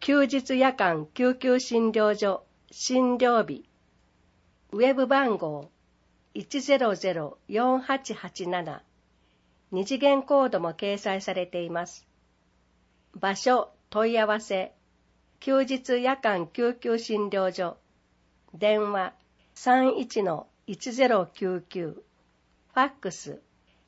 休日夜間救急診療所診療日、ウェブ番号 100-4887、二次元コードも掲載されています。場所、問い合わせ、休日夜間救急診療所、電話 31-1099、ファックス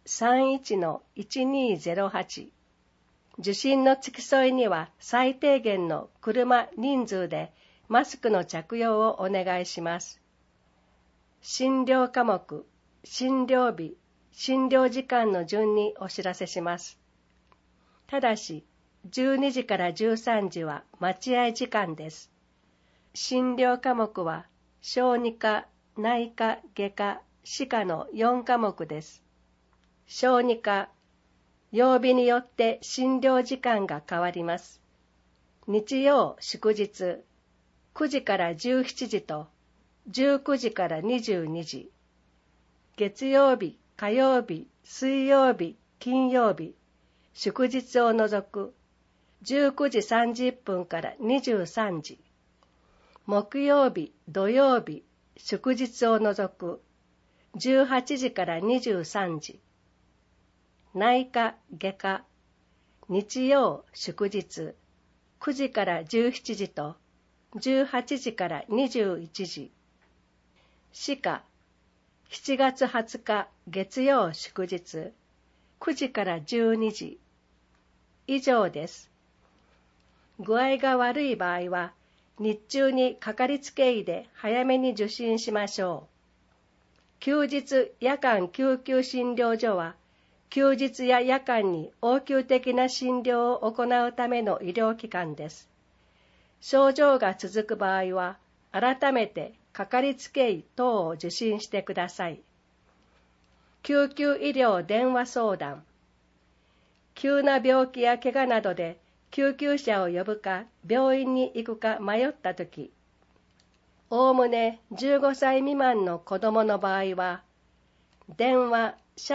31-1208、受診の付き添いには最低限の車人数でマスクの着用をお願いします。診療科目、診療日、診療時間の順にお知らせします。ただし、12時から13時は待合時間です。診療科目は小児科、内科、外科、歯科の4科目です。小児科、曜日によって診療時間が変わります。日曜、祝日、9時から17時と19時から22時。月曜日、火曜日、水曜日、金曜日、祝日を除く19時30分から23時。木曜日、土曜日、祝日を除く18時から23時。内科、外科、日曜、祝日、9時から17時と18時から21時。歯科、7月20日月曜祝日、9時から12時。以上です。具合が悪い場合は、日中にかかりつけ医で早めに受診しましょう。休日夜間救急診療所は、休日や夜間に応急的な診療を行うための医療機関です。症状が続く場合は、改めてかかりつけ医等を受診してください。救急医療電話相談。急な病気や怪我などで救急車を呼ぶか病院に行くか迷ったとき、おおむね15歳未満の子供の場合は、電話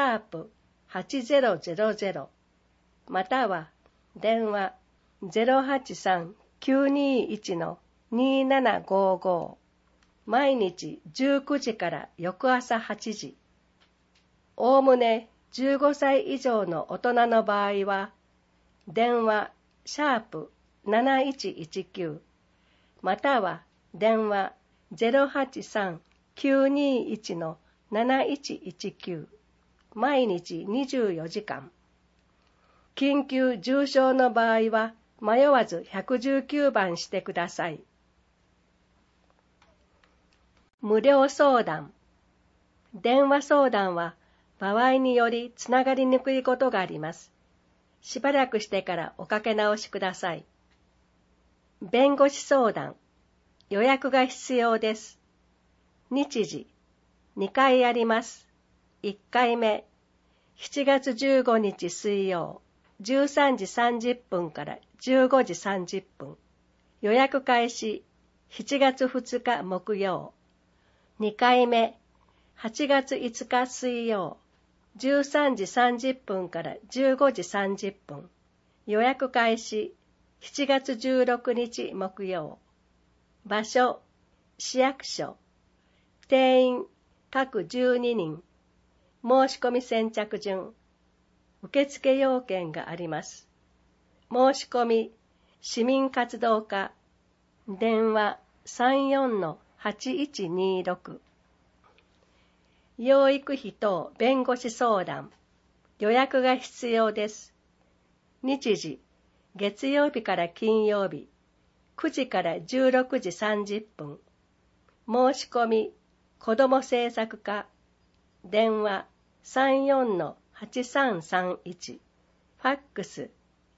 #8000または電話 083-921-2755 毎日19時から翌朝8時。おおむね15歳以上の大人の場合は、電話#7119または電話 083-921-7119 毎日24時間。緊急重症の場合は迷わず119番してください。無料相談。電話相談は場合によりつながりにくいことがあります。しばらくしてからおかけ直しください。弁護士相談。予約が必要です。日時、2回あります。1回目、7月15日水曜、13時30分から15時30分。予約開始、7月2日木曜。2回目、8月5日水曜、13時30分から15時30分。予約開始、7月16日木曜。場所、市役所。定員、各12人。申し込み先着順。受付要件があります。申し込み、市民活動課。電話 34-8126。養育費等弁護士相談。予約が必要です。日時、月曜日から金曜日、9時から16時30分。申し込み、子ども政策課。電話 34-8331。ファックス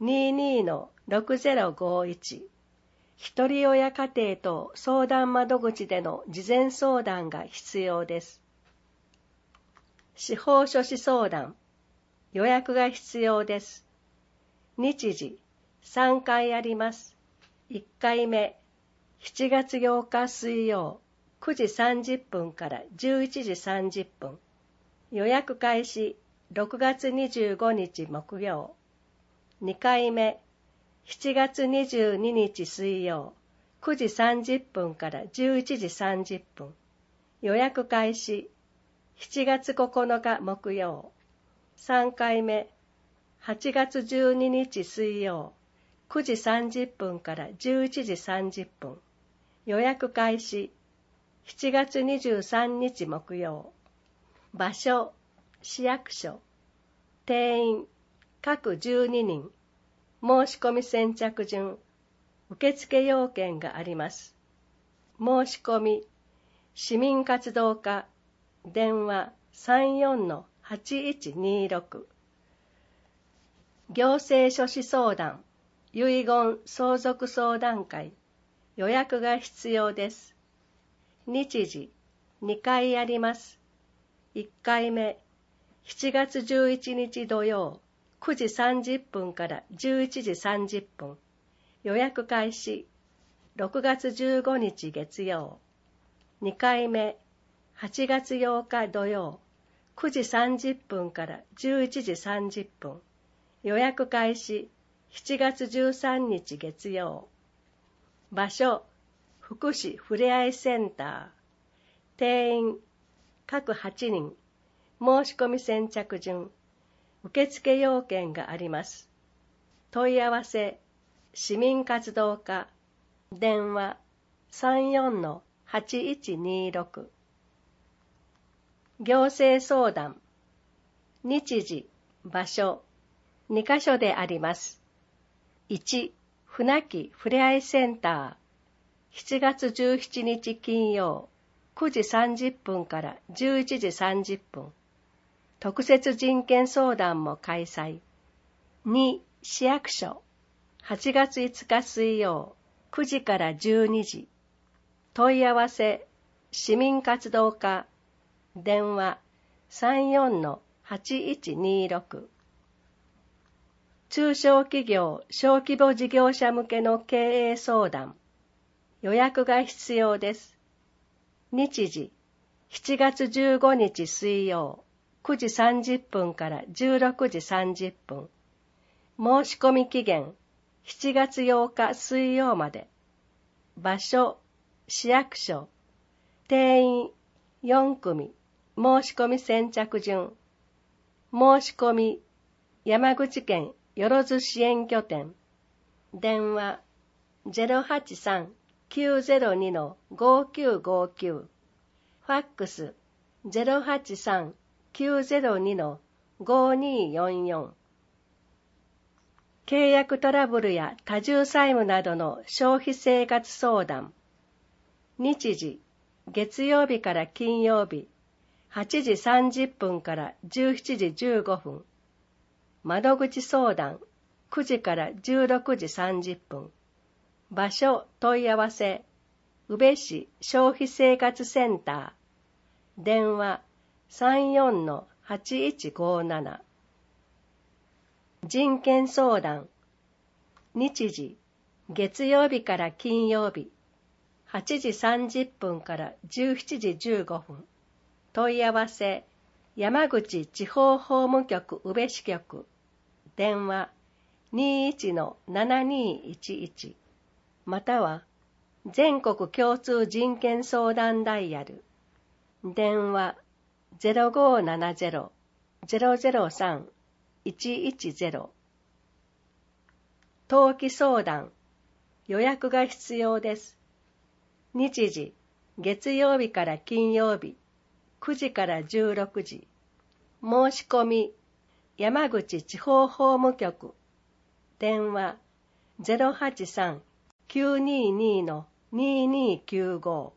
22-6051。ひとり親家庭等相談窓口での事前相談が必要です。司法書士相談。予約が必要です。日時、3回あります。1回目、7月8日水曜、9時30分から11時30分。予約開始、6月25日木曜。2回目、 7月22日水曜、9時30分から11時30分。予約開始。7月9日木曜。3回目。8月12日水曜、9時30分から11時30分。予約開始。7月23日木曜。場所、市役所。定員、各12人。申し込み先着順。受付要件があります。申し込み、市民活動課、電話 34-8126。行政書士相談、遺言相続相談会、予約が必要です。日時、2回あります。1回目、7月11日土曜、9時30分から11時30分。予約開始。6月15日月曜。2回目、8月8日土曜、9時30分から11時30分。予約開始。7月13日月曜。場所、福祉ふれあいセンター。定員、各8人。申し込み先着順。受付要件があります。問い合わせ、市民活動課、電話 34-8126。行政相談、日時、場所、2カ所であります。1、船木ふれあいセンター、7月17日金曜、9時30分から11時30分。特設人権相談も開催。2、市役所、8月5日水曜、9時から12時。問い合わせ、市民活動課、電話 34-8126。中小企業・小規模事業者向けの経営相談。予約が必要です。日時、7月15日水曜、9時30分から16時30分。申し込み期限、7月8日水曜まで。場所、市役所。定員、4組。申し込み先着順。申し込み、山口県よろず支援拠点。電話、083-902-5959。ファックス、083-902-5244。契約トラブルや多重債務などの消費生活相談。日時、月曜日から金曜日、8時30分から17時15分。窓口相談、9時から16時30分。場所問い合わせ、宇部市消費生活センター。電話 34-8157。人権相談。日時、月曜日から金曜日、8時30分から17時15分。問い合わせ、山口地方法務局宇部支局。電話 21-7211。または、全国共通人権相談ダイヤル。電話 0570-003-110。登記相談。予約が必要です。日時、月曜日から金曜日、9時から16時。申し込み、山口地方法務局。電話 083-922-2295。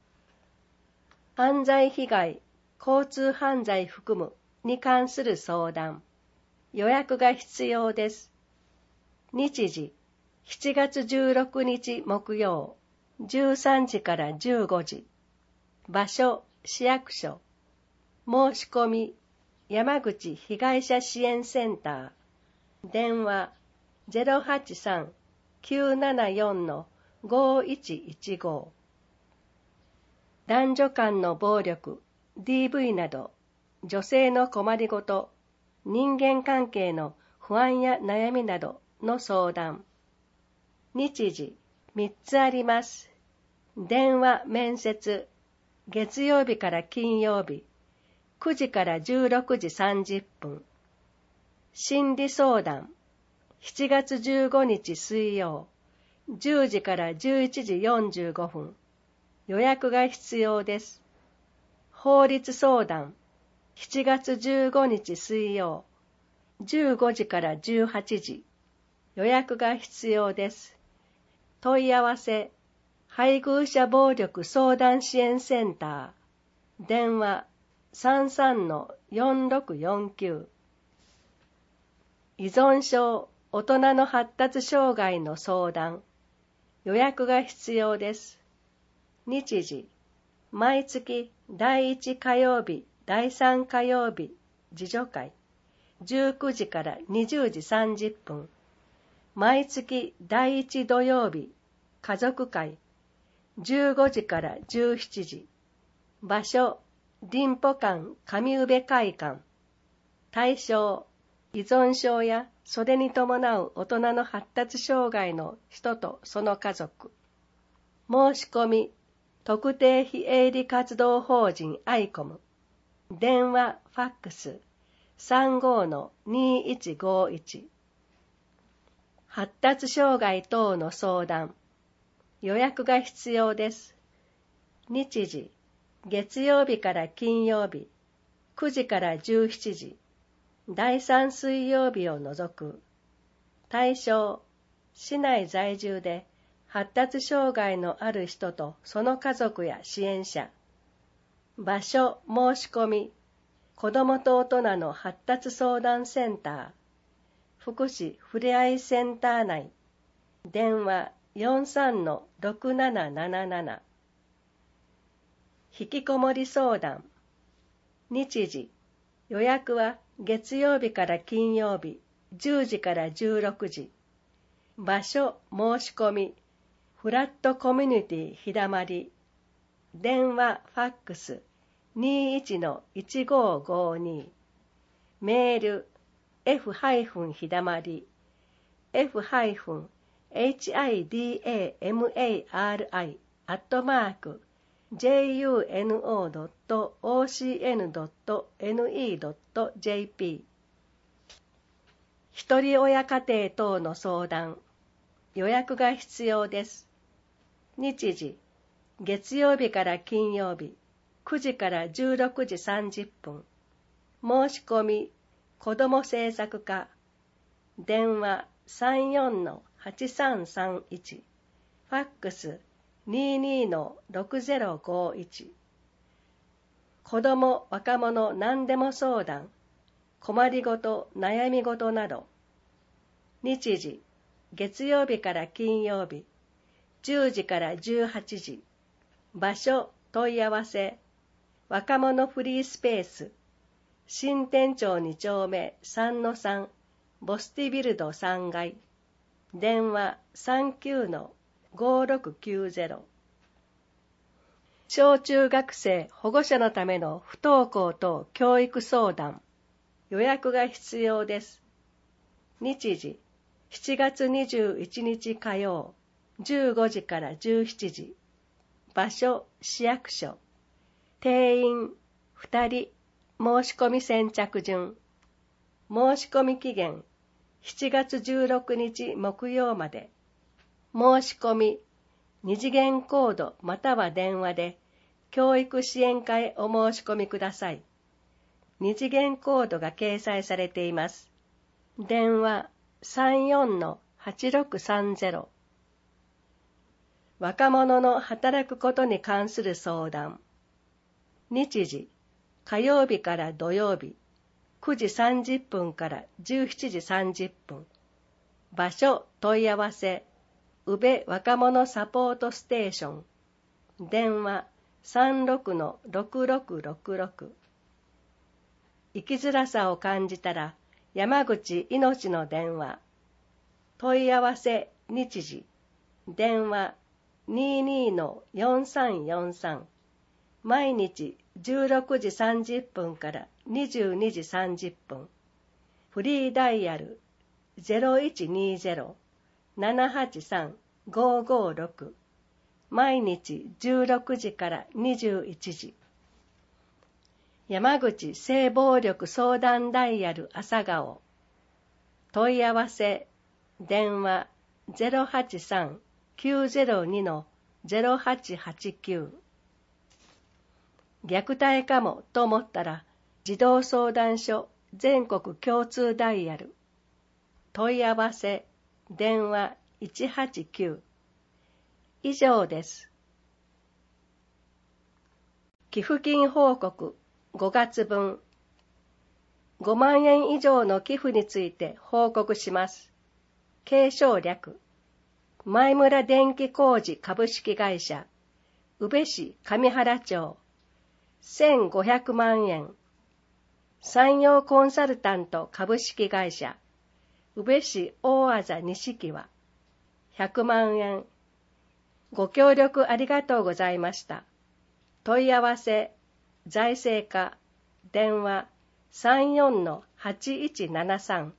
犯罪被害、交通犯罪含むに関する相談。予約が必要です。日時、7月16日木曜、13時から15時。場所、市役所。申し込み、山口被害者支援センター。電話 083-974-5115。男女間の暴力、DV など、女性の困りごと、人間関係の不安や悩みなどの相談。 日時3つあります。電話面接、月曜日から金曜日、9時から16時30分。心理相談、7月15日水曜、10時から11時45分。予約が必要です。法律相談、7月15日水曜、15時から18時。予約が必要です。問い合わせ、配偶者暴力相談支援センター、電話 33-4649。依存症、大人の発達障害の相談、予約が必要です。日時、毎月第1火曜日、第3火曜日、自助会、19時から20時30分。毎月第1土曜日、家族会、15時から17時。場所、林保館上宇部会館。対象、依存症やそれに伴う大人の発達障害の人とその家族。申し込み、特定非営利活動法人アイコム。電話、ファックス、35-2151。発達障害等の相談。予約が必要です。日時、月曜日から金曜日、9時から17時。第3水曜日を除く。対象、市内在住で発達障害のある人とその家族や支援者。場所、申し込み、子どもと大人の発達相談センター、福祉ふれあいセンター内、電話 43-6777。引きこもり相談。日時、予約は月曜日から金曜日、10時から16時。場所、申し込み、フラットコミュニティひだまり。電話、ファックス、21-1552。メール、f- ひだまり、f-hidamari、juno.ocn.ne.jp。ひとり親家庭等の相談。予約が必要です。日時、月曜日から金曜日、9時から16時30分。申し込み、子ども政策課。電話 34-8331。ファックス 22-6051。子ども・若者何でも相談。困りごと、悩みごとなど。日時、月曜日から金曜日、10時から18時。場所、問い合わせ。若者フリースペース。新店町2丁目 3-3、ボスティビルド3階。電話 39-5690。小中学生保護者のための不登校等教育相談。予約が必要です。日時、7月21日火曜、15時から17時。場所、市役所。定員、2人。申し込み先着順。申し込み期限、7月16日木曜まで。申し込み、二次元コードまたは電話で、教育支援課へお申し込みください。二次元コードが掲載されています。電話 34-8630。若者の働くことに関する相談。日時、火曜日から土曜日、9時30分から17時30分。場所、問い合わせ、宇部若者サポートステーション。電話 36-6666。生きづらさを感じたら、山口いのちの電話。問い合わせ、日時。電話 22-4343。毎日16時30分から22時30分。フリーダイヤル 783-556毎日16時から21時。山口性暴力相談ダイヤル朝顔。問い合わせ電話 083-902-0889。虐待かもと思ったら児童相談所全国共通ダイヤル。問い合わせ電話189。以上です。寄付金報告5月分。5万円以上の寄付について報告します。継承略。前村電気工事株式会社、宇部市上原町、1500万円。山陽コンサルタント株式会社、宇部市大字西は、100万円。ご協力ありがとうございました。問い合わせ、財政課、電話 34-8173。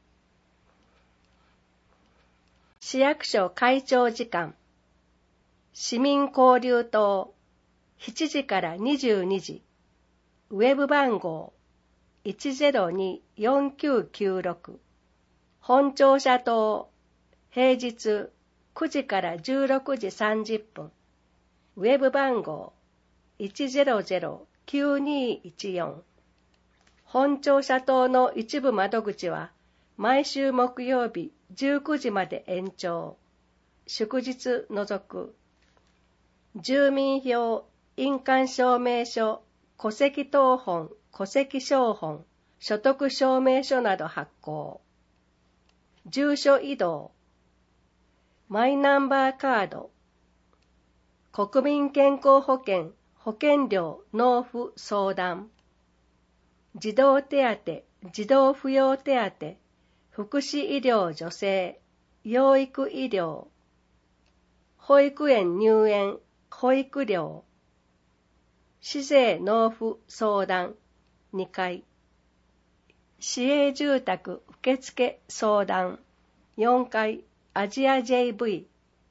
市役所会長時間。市民交流棟、7時から22時。ウェブ番号、102-4996。本庁舎棟、平日9時から16時30分。ウェブ番号、100-9214。本庁舎棟の一部窓口は毎週木曜日19時まで延長。祝日除く。住民票、印鑑証明書、戸籍謄本、戸籍抄本、所得証明書など発行。住所移動。マイナンバーカード。国民健康保険、保険料納付相談。児童手当、児童扶養手当、福祉医療助成、養育医療。保育園入園、保育料。市税納付相談2回。市営住宅受付相談4回。アジア JV。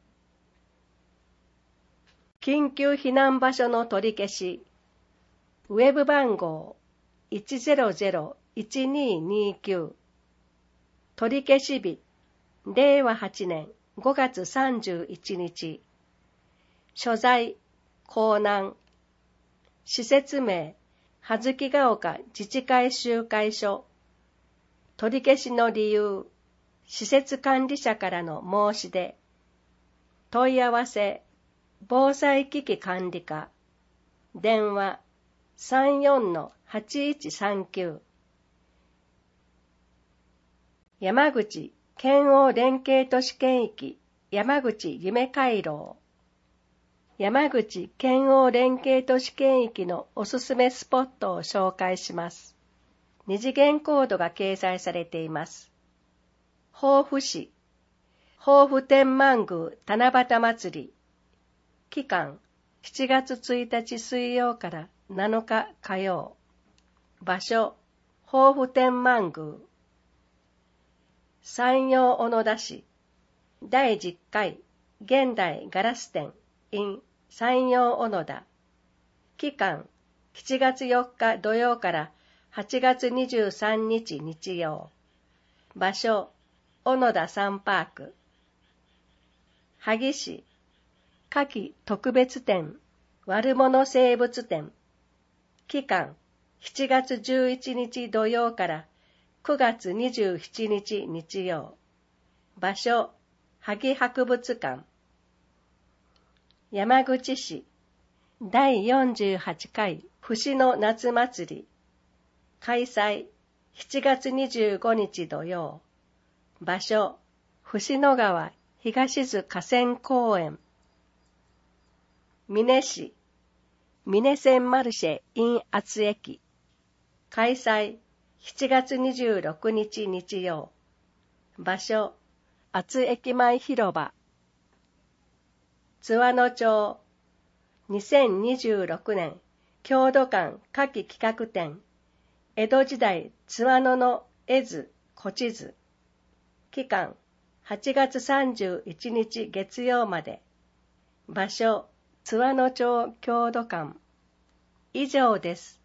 緊急避難場所の取り消し。ウェブ番号 100-1229。取り消し日。令和8年5月31日。所在、江南。施設名、葉月ヶ丘自治会集会所。取り消しの理由、施設管理者からの申し出。問い合わせ、防災機器管理課。電話、34-8139。山口県央連携都市圏域山口夢回廊。山口県央連携都市圏域のおすすめスポットを紹介します。二次元コードが掲載されています。防府市、防府天満宮七夕祭り。期間、7月1日水曜から7日火曜。場所、防府天満宮。山陽小野田市、第10回現代ガラス展 in 山陽小野田。期間、7月4日土曜から8月23日日曜。場所、小野田サンパーク。萩市、夏季特別展、悪者生物展。期間、7月11日土曜から9月27日日曜。場所、萩博物館。山口市、第48回節の夏祭り。開催、7月25日土曜。場所、節野川東津河川公園。美祢市、美祢線マルシェ in 厚駅。開催、7月26日日曜。場所、厚駅前広場。津和野町、2026年郷土館夏季企画展、江戸時代津和野の絵図、古地図。期間、 8月31日月曜まで。場所、津和野町郷土館。以上です。